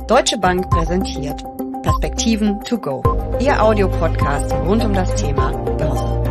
Deutsche Bank präsentiert Perspektiven to go, Ihr Audiopodcast rund um das Thema Börse.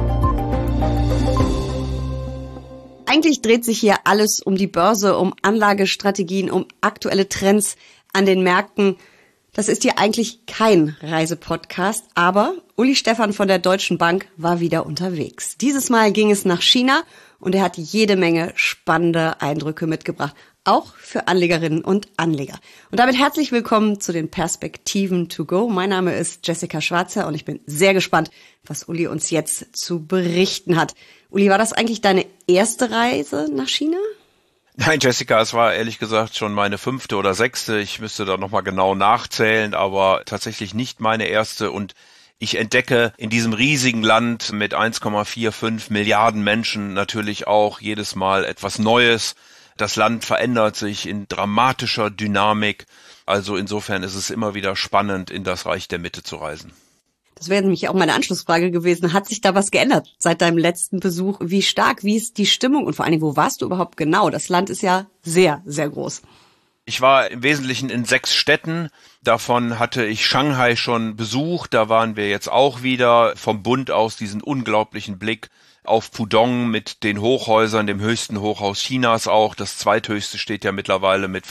Eigentlich dreht sich hier alles um die Börse, um Anlagestrategien, um aktuelle Trends an den Märkten. Das ist hier eigentlich kein Reisepodcast, aber Uli Stephan von der Deutschen Bank war wieder unterwegs. Dieses Mal ging es nach China und er hat jede Menge spannende Eindrücke mitgebracht, auch für Anlegerinnen und Anleger. Und damit herzlich willkommen zu den Perspektiven to go. Mein Name ist Jessica Schwarzer und ich bin sehr gespannt, was Uli uns jetzt zu berichten hat. Uli, war das eigentlich deine erste Reise nach China? Nein, Jessica, es war ehrlich gesagt schon meine 5. oder 6. Ich müsste da nochmal genau nachzählen, aber tatsächlich nicht meine erste. Und ich entdecke in diesem riesigen Land mit 1,45 Milliarden Menschen natürlich auch jedes Mal etwas Neues. Das Land verändert sich in dramatischer Dynamik. Also insofern ist es immer wieder spannend, in das Reich der Mitte zu reisen. Das wäre nämlich auch meine Anschlussfrage gewesen. Hat sich da was geändert seit deinem letzten Besuch? Wie stark, wie ist die Stimmung und vor allen Dingen, wo warst du überhaupt genau? Das Land ist ja sehr, sehr groß. Ich war im Wesentlichen in 6 Städten. Davon hatte ich Shanghai schon besucht. Da waren wir jetzt auch wieder vom Bund aus diesen unglaublichen Blick auf Pudong mit den Hochhäusern, dem höchsten Hochhaus Chinas auch. Das zweithöchste steht ja mittlerweile mit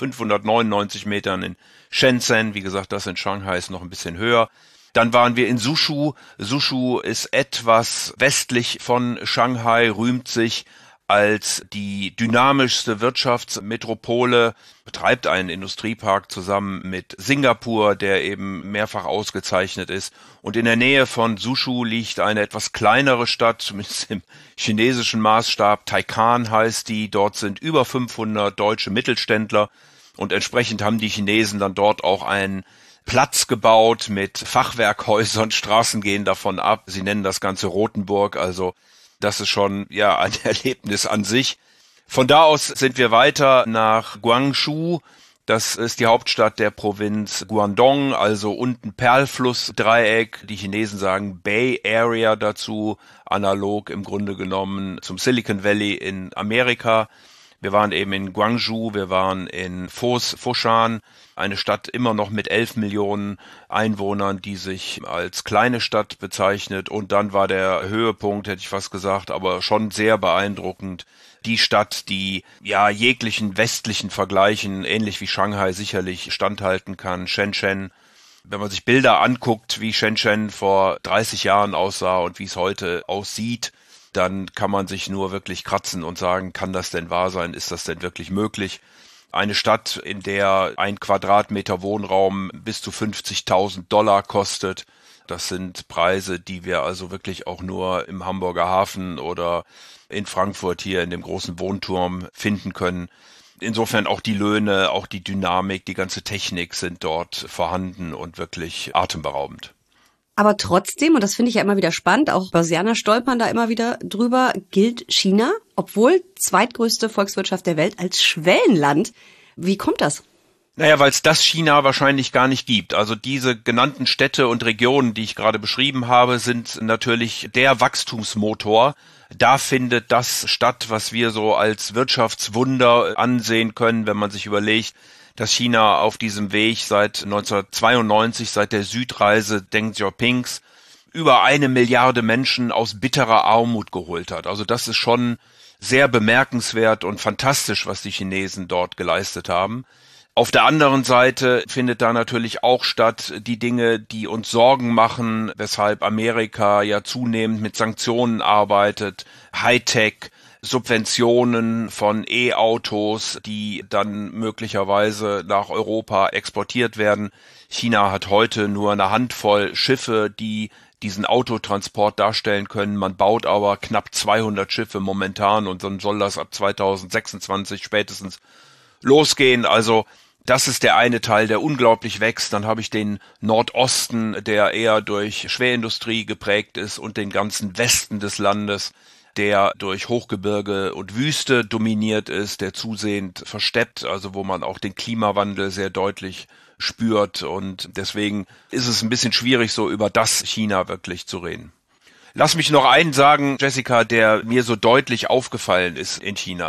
599 Metern in Shenzhen. Wie gesagt, das in Shanghai ist noch ein bisschen höher. Dann waren wir in Suzhou. Suzhou ist etwas westlich von Shanghai, rühmt sich als die dynamischste Wirtschaftsmetropole, betreibt einen Industriepark zusammen mit Singapur, der eben mehrfach ausgezeichnet ist. Und in der Nähe von Suzhou liegt eine etwas kleinere Stadt, zumindest im chinesischen Maßstab. Taycan heißt die. Dort sind über 500 deutsche Mittelständler und entsprechend haben die Chinesen dann dort auch einen Platz gebaut mit Fachwerkhäusern, Straßen gehen davon ab. Sie nennen das Ganze Rotenburg, also das ist schon ja ein Erlebnis an sich. Von da aus sind wir weiter nach Guangzhou. Das ist die Hauptstadt der Provinz Guangdong, also unten Perlflussdreieck. Die Chinesen sagen Bay Area dazu, analog im Grunde genommen zum Silicon Valley in Amerika. Wir waren eben in Guangzhou, wir waren in Foshan, eine Stadt immer noch mit 11 Millionen Einwohnern, die sich als kleine Stadt bezeichnet. Und dann war der Höhepunkt, hätte ich fast gesagt, aber schon sehr beeindruckend, die Stadt, die ja jeglichen westlichen Vergleichen, ähnlich wie Shanghai, sicherlich standhalten kann, Shenzhen. Wenn man sich Bilder anguckt, wie Shenzhen vor 30 Jahren aussah und wie es heute aussieht, dann kann man sich nur wirklich kratzen und sagen, kann das denn wahr sein? Ist das denn wirklich möglich? Eine Stadt, in der ein Quadratmeter Wohnraum bis zu $50.000 kostet. Das sind Preise, die wir also wirklich auch nur im Hamburger Hafen oder in Frankfurt hier in dem großen Wohnturm finden können. Insofern auch die Löhne, auch die Dynamik, die ganze Technik sind dort vorhanden und wirklich atemberaubend. Aber trotzdem, und das finde ich ja immer wieder spannend, auch Börsianer stolpern da immer wieder drüber, gilt China, obwohl zweitgrößte Volkswirtschaft der Welt, als Schwellenland. Wie kommt das? Naja, weil es das China wahrscheinlich gar nicht gibt. Also diese genannten Städte und Regionen, die ich gerade beschrieben habe, sind natürlich der Wachstumsmotor. Da findet das statt, was wir so als Wirtschaftswunder ansehen können, wenn man sich überlegt, dass China auf diesem Weg seit 1992, seit der Südreise Deng Xiaopings, über 1 Milliarde Menschen aus bitterer Armut geholt hat. Also das ist schon sehr bemerkenswert und fantastisch, was die Chinesen dort geleistet haben. Auf der anderen Seite findet da natürlich auch statt die Dinge, die uns Sorgen machen, weshalb Amerika ja zunehmend mit Sanktionen arbeitet, Hightech, Subventionen von E-Autos, die dann möglicherweise nach Europa exportiert werden. China hat heute nur eine Handvoll Schiffe, die diesen Autotransport darstellen können. Man baut aber knapp 200 Schiffe momentan und dann soll das ab 2026 spätestens losgehen. Also das ist der eine Teil, der unglaublich wächst. Dann habe ich den Nordosten, der eher durch Schwerindustrie geprägt ist, und den ganzen Westen des Landes, der durch Hochgebirge und Wüste dominiert ist, der zusehends versteppt, also wo man auch den Klimawandel sehr deutlich spürt. Und deswegen ist es ein bisschen schwierig, so über das China wirklich zu reden. Lass mich noch einen sagen, Jessica, der mir so deutlich aufgefallen ist in China.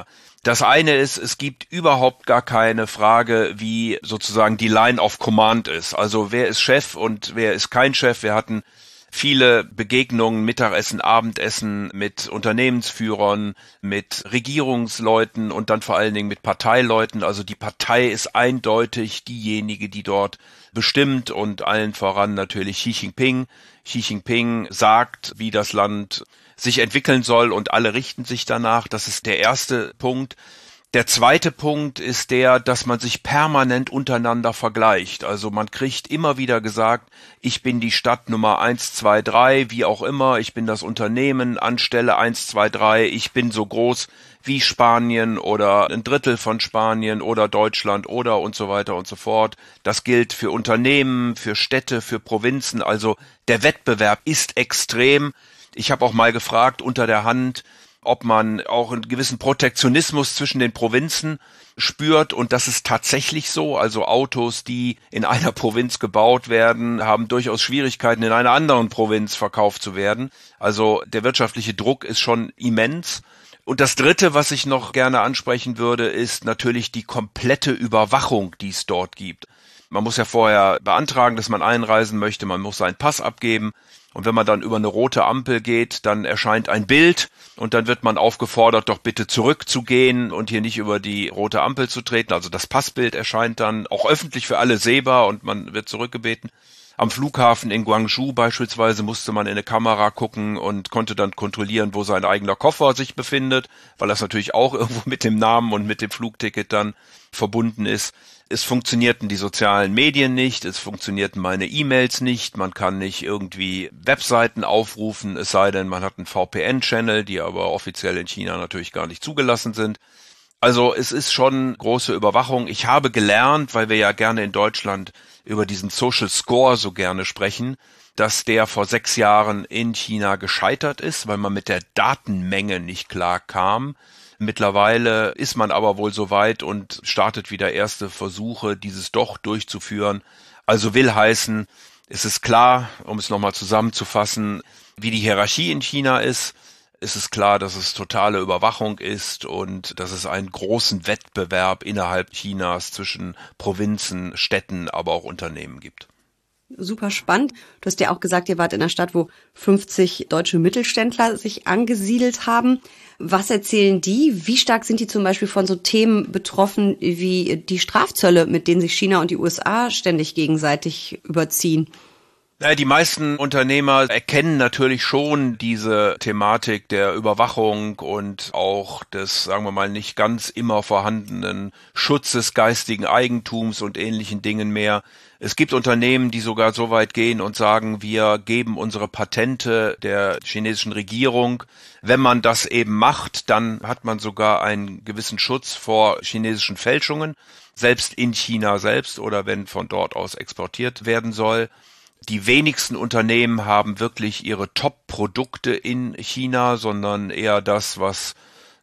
Das eine ist, es gibt überhaupt gar keine Frage, wie sozusagen die Line of Command ist. Also wer ist Chef und wer ist kein Chef. Wir hatten viele Begegnungen, Mittagessen, Abendessen mit Unternehmensführern, mit Regierungsleuten und dann vor allen Dingen mit Parteileuten. Also die Partei ist eindeutig diejenige, die dort bestimmt und allen voran natürlich Xi Jinping. Xi Jinping sagt, wie das Land sich entwickeln soll und alle richten sich danach. Das ist der erste Punkt. Der zweite Punkt ist der, dass man sich permanent untereinander vergleicht. Also man kriegt immer wieder gesagt, ich bin die Stadt Nummer 1, 2, 3, wie auch immer, ich bin das Unternehmen anstelle 1, 2, 3, ich bin so groß wie Spanien oder ein Drittel von Spanien oder Deutschland oder und so weiter und so fort. Das gilt für Unternehmen, für Städte, für Provinzen. Also der Wettbewerb ist extrem. Ich habe auch mal gefragt unter der Hand, ob man auch einen gewissen Protektionismus zwischen den Provinzen spürt, und das ist tatsächlich so. Also Autos, die in einer Provinz gebaut werden, haben durchaus Schwierigkeiten, in einer anderen Provinz verkauft zu werden. Also der wirtschaftliche Druck ist schon immens. Und das Dritte, was ich noch gerne ansprechen würde, ist natürlich die komplette Überwachung, die es dort gibt. Man muss ja vorher beantragen, dass man einreisen möchte, man muss seinen Pass abgeben. Und wenn man dann über eine rote Ampel geht, dann erscheint ein Bild und dann wird man aufgefordert, doch bitte zurückzugehen und hier nicht über die rote Ampel zu treten. Also das Passbild erscheint dann auch öffentlich für alle sehbar und man wird zurückgebeten. Am Flughafen in Guangzhou beispielsweise musste man in eine Kamera gucken und konnte dann kontrollieren, wo sein eigener Koffer sich befindet, weil das natürlich auch irgendwo mit dem Namen und mit dem Flugticket dann verbunden ist. Es funktionierten die sozialen Medien nicht, es funktionierten meine E-Mails nicht, man kann nicht irgendwie Webseiten aufrufen, es sei denn, man hat einen VPN-Channel, die aber offiziell in China natürlich gar nicht zugelassen sind. Also es ist schon große Überwachung. Ich habe gelernt, weil wir ja gerne in Deutschland über diesen Social Score so gerne sprechen, dass der vor 6 Jahren in China gescheitert ist, weil man mit der Datenmenge nicht klar kam. Mittlerweile ist man aber wohl so weit und startet wieder erste Versuche, dieses doch durchzuführen. Also will heißen, es ist klar, um es nochmal zusammenzufassen, wie die Hierarchie in China ist. Es ist klar, dass es totale Überwachung ist und dass es einen großen Wettbewerb innerhalb Chinas zwischen Provinzen, Städten, aber auch Unternehmen gibt. Super spannend. Du hast ja auch gesagt, ihr wart in einer Stadt, wo 50 deutsche Mittelständler sich angesiedelt haben. Was erzählen die? Wie stark sind die zum Beispiel von so Themen betroffen wie die Strafzölle, mit denen sich China und die USA ständig gegenseitig überziehen? Die meisten Unternehmer erkennen natürlich schon diese Thematik der Überwachung und auch des, sagen wir mal, nicht ganz immer vorhandenen Schutzes geistigen Eigentums und ähnlichen Dingen mehr. Es gibt Unternehmen, die sogar so weit gehen und sagen, wir geben unsere Patente der chinesischen Regierung. Wenn man das eben macht, dann hat man sogar einen gewissen Schutz vor chinesischen Fälschungen, selbst in China selbst oder wenn von dort aus exportiert werden soll. Die wenigsten Unternehmen haben wirklich ihre Top-Produkte in China, sondern eher das, was,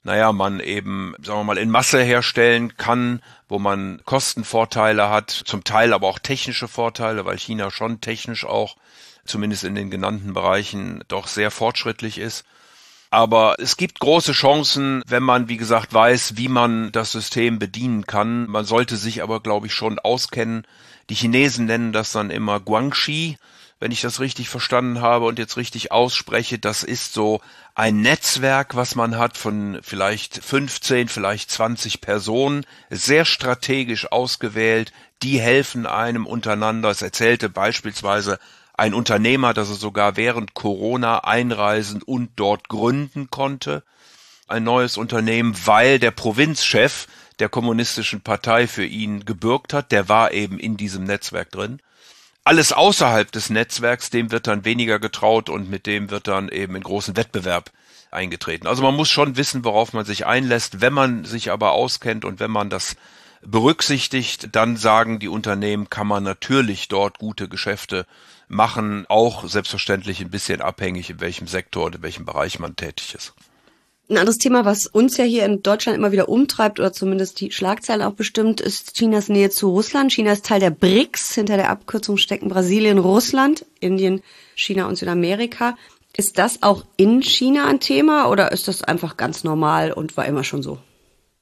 man eben, sagen wir mal, in Masse herstellen kann, wo man Kostenvorteile hat, zum Teil aber auch technische Vorteile, weil China schon technisch auch, zumindest in den genannten Bereichen, doch sehr fortschrittlich ist. Aber es gibt große Chancen, wenn man, wie gesagt, weiß, wie man das System bedienen kann. Man sollte sich aber, glaube ich, schon auskennen. Die Chinesen nennen das dann immer Guangxi, wenn ich das richtig verstanden habe und jetzt richtig ausspreche. Das ist so ein Netzwerk, was man hat von vielleicht 15, vielleicht 20 Personen, sehr strategisch ausgewählt. Die helfen einem untereinander. Es erzählte beispielsweise ein Unternehmer, dass er sogar während Corona einreisen und dort gründen konnte. Ein neues Unternehmen, weil der Provinzchef der kommunistischen Partei für ihn gebürgt hat. Der war eben in diesem Netzwerk drin. Alles außerhalb des Netzwerks, dem wird dann weniger getraut und mit dem wird dann eben in großen Wettbewerb eingetreten. Also man muss schon wissen, worauf man sich einlässt. Wenn man sich aber auskennt und wenn man das berücksichtigt, dann sagen die Unternehmen, kann man natürlich dort gute Geschäfte machen, auch selbstverständlich ein bisschen abhängig, in welchem Sektor und in welchem Bereich man tätig ist. Ein anderes Thema, was uns ja hier in Deutschland immer wieder umtreibt oder zumindest die Schlagzeilen auch bestimmt, ist Chinas Nähe zu Russland. China ist Teil der BRICS. Hinter der Abkürzung stecken Brasilien, Russland, Indien, China und Südamerika. Ist das auch in China ein Thema oder ist das einfach ganz normal und war immer schon so?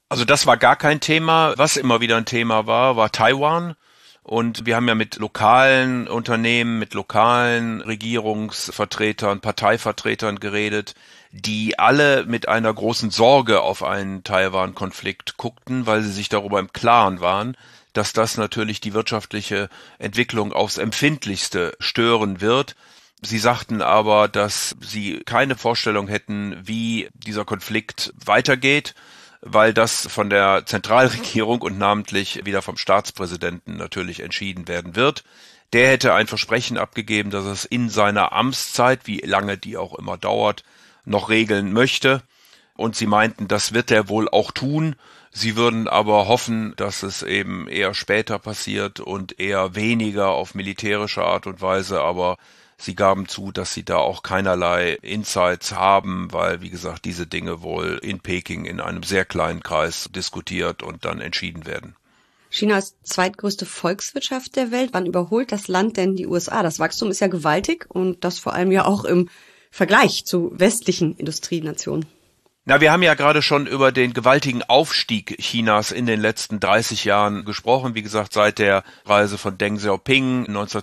Also das war gar kein Thema. Was immer wieder ein Thema war Taiwan. Und wir haben ja mit lokalen Unternehmen, mit lokalen Regierungsvertretern, Parteivertretern geredet, die alle mit einer großen Sorge auf einen Taiwan-Konflikt guckten, weil sie sich darüber im Klaren waren, dass das natürlich die wirtschaftliche Entwicklung aufs Empfindlichste stören wird. Sie sagten aber, dass sie keine Vorstellung hätten, wie dieser Konflikt weitergeht, weil das von der Zentralregierung und namentlich wieder vom Staatspräsidenten natürlich entschieden werden wird. Der hätte ein Versprechen abgegeben, dass es in seiner Amtszeit, wie lange die auch immer dauert, noch regeln möchte. Und sie meinten, das wird er wohl auch tun. Sie würden aber hoffen, dass es eben eher später passiert und eher weniger auf militärische Art und Weise, aber sie gaben zu, dass sie da auch keinerlei Insights haben, weil, wie gesagt, diese Dinge wohl in Peking in einem sehr kleinen Kreis diskutiert und dann entschieden werden. China ist zweitgrößte Volkswirtschaft der Welt. Wann überholt das Land denn die USA? Das Wachstum ist ja gewaltig und das vor allem ja auch im Vergleich zu westlichen Industrienationen. Na, wir haben ja gerade schon über den gewaltigen Aufstieg Chinas in den letzten 30 Jahren gesprochen. Wie gesagt, seit der Reise von Deng Xiaoping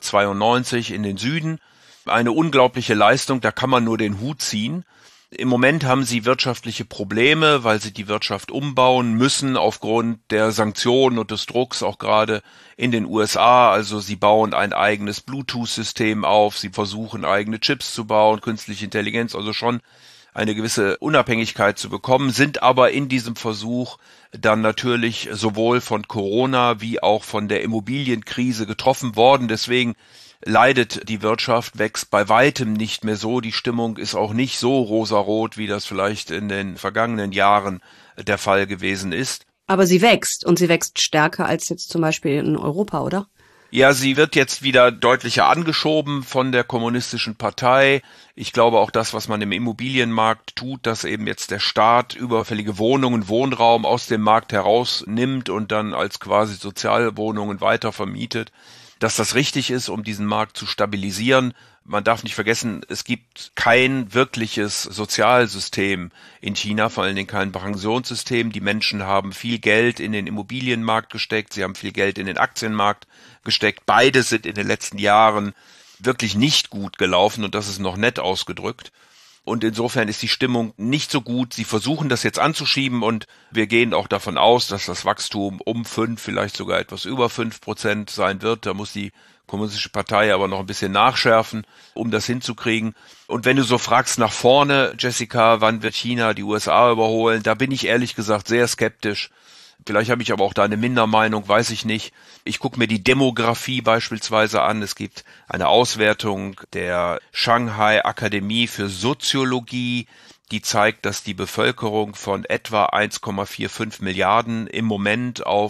1992 in den Süden. Eine unglaubliche Leistung, da kann man nur den Hut ziehen. Im Moment haben sie wirtschaftliche Probleme, weil sie die Wirtschaft umbauen müssen aufgrund der Sanktionen und des Drucks, auch gerade in den USA. Also sie bauen ein eigenes Bluetooth-System auf, sie versuchen eigene Chips zu bauen, künstliche Intelligenz, also schon eine gewisse Unabhängigkeit zu bekommen, sind aber in diesem Versuch dann natürlich sowohl von Corona wie auch von der Immobilienkrise getroffen worden. Deswegen leidet die Wirtschaft, wächst bei weitem nicht mehr so. Die Stimmung ist auch nicht so rosarot, wie das vielleicht in den vergangenen Jahren der Fall gewesen ist. Aber sie wächst und sie wächst stärker als jetzt zum Beispiel in Europa, oder? Ja, sie wird jetzt wieder deutlicher angeschoben von der Kommunistischen Partei. Ich glaube auch das, was man im Immobilienmarkt tut, dass eben jetzt der Staat überfällige Wohnungen, Wohnraum aus dem Markt herausnimmt und dann als quasi Sozialwohnungen weiter vermietet, dass das richtig ist, um diesen Markt zu stabilisieren. Man darf nicht vergessen, es gibt kein wirkliches Sozialsystem in China, vor allen Dingen kein Pensionssystem. Die Menschen haben viel Geld in den Immobilienmarkt gesteckt, sie haben viel Geld in den Aktienmarkt gesteckt. Beide sind in den letzten Jahren wirklich nicht gut gelaufen und das ist noch nett ausgedrückt. Und insofern ist die Stimmung nicht so gut. Sie versuchen das jetzt anzuschieben und wir gehen auch davon aus, dass das Wachstum um 5, vielleicht sogar etwas über 5% sein wird. Da muss die Kommunistische Partei aber noch ein bisschen nachschärfen, um das hinzukriegen. Und wenn du so fragst nach vorne, Jessica, wann wird China die USA überholen, da bin ich ehrlich gesagt sehr skeptisch. Vielleicht habe ich aber auch da eine Mindermeinung, weiß ich nicht. Ich gucke mir die Demografie beispielsweise an. Es gibt eine Auswertung der Shanghai Akademie für Soziologie, die zeigt, dass die Bevölkerung von etwa 1,45 Milliarden im Moment auf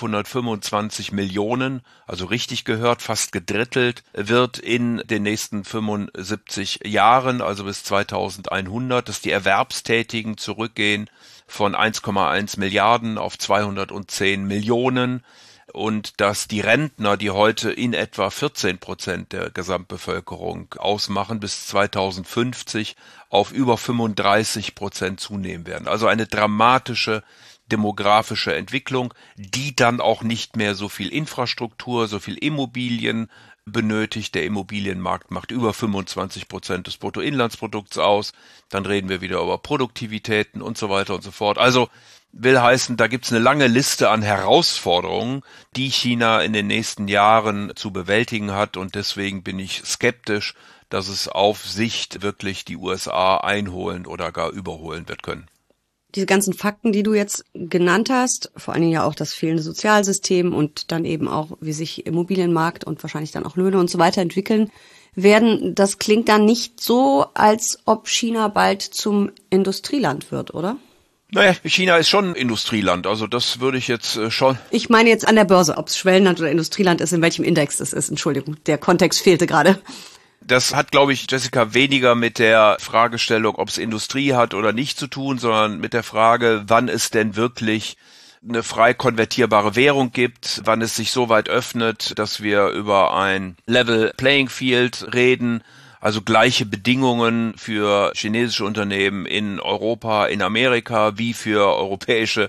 525 Millionen, also richtig gehört, fast gedrittelt wird in den nächsten 75 Jahren, also bis 2100, dass die Erwerbstätigen zurückgehen von 1,1 Milliarden auf 210 Millionen und dass die Rentner, die heute in etwa 14% der Gesamtbevölkerung ausmachen, bis 2050 auf über 35% zunehmen werden. Also eine dramatische demografische Entwicklung, die dann auch nicht mehr so viel Infrastruktur, so viel Immobilien benötigt. Der Immobilienmarkt macht über 25% des Bruttoinlandsprodukts aus. Dann reden wir wieder über Produktivitäten und so weiter und so fort. Also will heißen, da gibt's eine lange Liste an Herausforderungen, die China in den nächsten Jahren zu bewältigen hat. Und deswegen bin ich skeptisch, dass es auf Sicht wirklich die USA einholen oder gar überholen wird können. Diese ganzen Fakten, die du jetzt genannt hast, vor allen Dingen ja auch das fehlende Sozialsystem und dann eben auch, wie sich Immobilienmarkt und wahrscheinlich dann auch Löhne und so weiter entwickeln werden, das klingt dann nicht so, als ob China bald zum Industrieland wird, oder? Naja, China ist schon ein Industrieland, also das würde ich jetzt schon... Ich meine jetzt an der Börse, ob es Schwellenland oder Industrieland ist, in welchem Index das ist. Entschuldigung, der Kontext fehlte gerade. Das hat, glaube ich, Jessica, weniger mit der Fragestellung, ob es Industrie hat oder nicht zu tun, sondern mit der Frage, wann es denn wirklich eine frei konvertierbare Währung gibt, wann es sich so weit öffnet, dass wir über ein Level Playing Field reden, also gleiche Bedingungen für chinesische Unternehmen in Europa, in Amerika, wie für europäische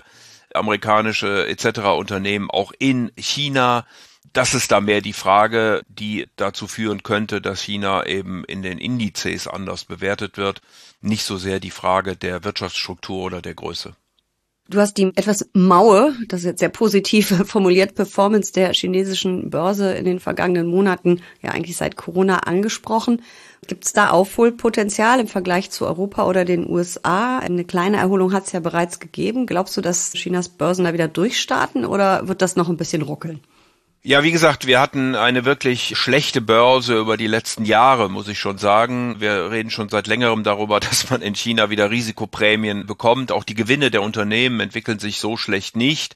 amerikanische etc. Unternehmen auch in China. Das ist da mehr die Frage, die dazu führen könnte, dass China eben in den Indizes anders bewertet wird. Nicht so sehr die Frage der Wirtschaftsstruktur oder der Größe. Du hast die etwas maue, das ist jetzt sehr positiv formuliert, Performance der chinesischen Börse in den vergangenen Monaten, ja eigentlich seit Corona, angesprochen. Gibt es da Aufholpotenzial im Vergleich zu Europa oder den USA? Eine kleine Erholung hat es ja bereits gegeben. Glaubst du, dass Chinas Börsen da wieder durchstarten oder wird das noch ein bisschen ruckeln? Ja, wie gesagt, wir hatten eine wirklich schlechte Börse über die letzten Jahre, muss ich schon sagen. Wir reden schon seit längerem darüber, dass man in China wieder Risikoprämien bekommt. Auch die Gewinne der Unternehmen entwickeln sich so schlecht nicht.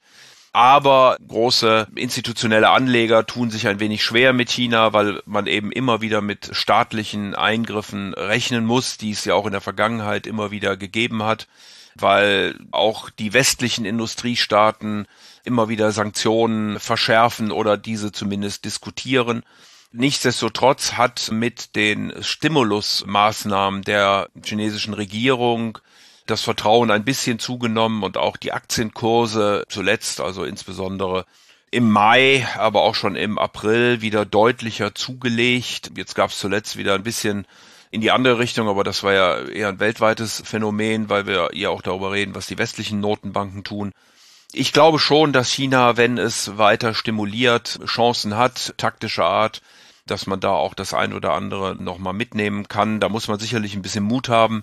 Aber große institutionelle Anleger tun sich ein wenig schwer mit China, weil man eben immer wieder mit staatlichen Eingriffen rechnen muss, die es ja auch in der Vergangenheit immer wieder gegeben hat, weil auch die westlichen Industriestaaten immer wieder Sanktionen verschärfen oder diese zumindest diskutieren. Nichtsdestotrotz hat mit den Stimulusmaßnahmen der chinesischen Regierung das Vertrauen ein bisschen zugenommen und auch die Aktienkurse zuletzt, also insbesondere im Mai, aber auch schon im April wieder deutlicher zugelegt. Jetzt gab es zuletzt wieder ein bisschen in die andere Richtung, aber das war ja eher ein weltweites Phänomen, weil wir ja auch darüber reden, was die westlichen Notenbanken tun. Ich glaube schon, dass China, wenn es weiter stimuliert, Chancen hat, taktischer Art, dass man da auch das ein oder andere nochmal mitnehmen kann. Da muss man sicherlich ein bisschen Mut haben.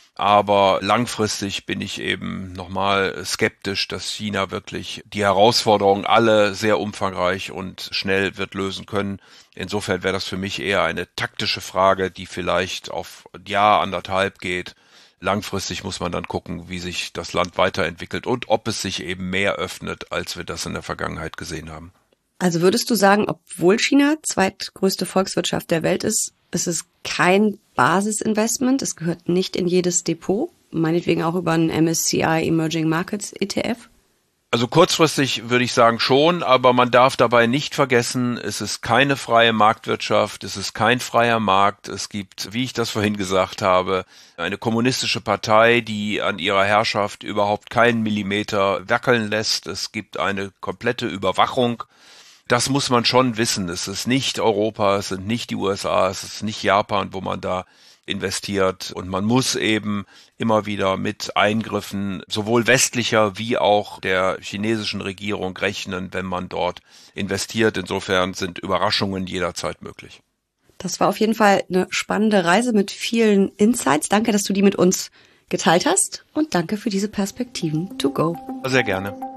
Aber langfristig bin ich eben nochmal skeptisch, dass China wirklich die Herausforderungen alle sehr umfangreich und schnell wird lösen können. Insofern wäre das für mich eher eine taktische Frage, die vielleicht auf ein Jahr, anderthalb geht. Langfristig muss man dann gucken, wie sich das Land weiterentwickelt und ob es sich eben mehr öffnet, als wir das in der Vergangenheit gesehen haben. Also würdest du sagen, obwohl China zweitgrößte Volkswirtschaft der Welt ist, ist es kein Basisinvestment, es gehört nicht in jedes Depot, meinetwegen auch über einen MSCI Emerging Markets ETF? Also kurzfristig würde ich sagen schon, aber man darf dabei nicht vergessen, es ist keine freie Marktwirtschaft, es ist kein freier Markt. Es gibt, wie ich das vorhin gesagt habe, eine kommunistische Partei, die an ihrer Herrschaft überhaupt keinen Millimeter wackeln lässt. Es gibt eine komplette Überwachung. Das muss man schon wissen. Es ist nicht Europa, es sind nicht die USA, es ist nicht Japan, wo man da investiert. Und man muss eben immer wieder mit Eingriffen sowohl westlicher wie auch der chinesischen Regierung rechnen, wenn man dort investiert. Insofern sind Überraschungen jederzeit möglich. Das war auf jeden Fall eine spannende Reise mit vielen Insights. Danke, dass du die mit uns geteilt hast und danke für diese Perspektiven to go. Sehr gerne.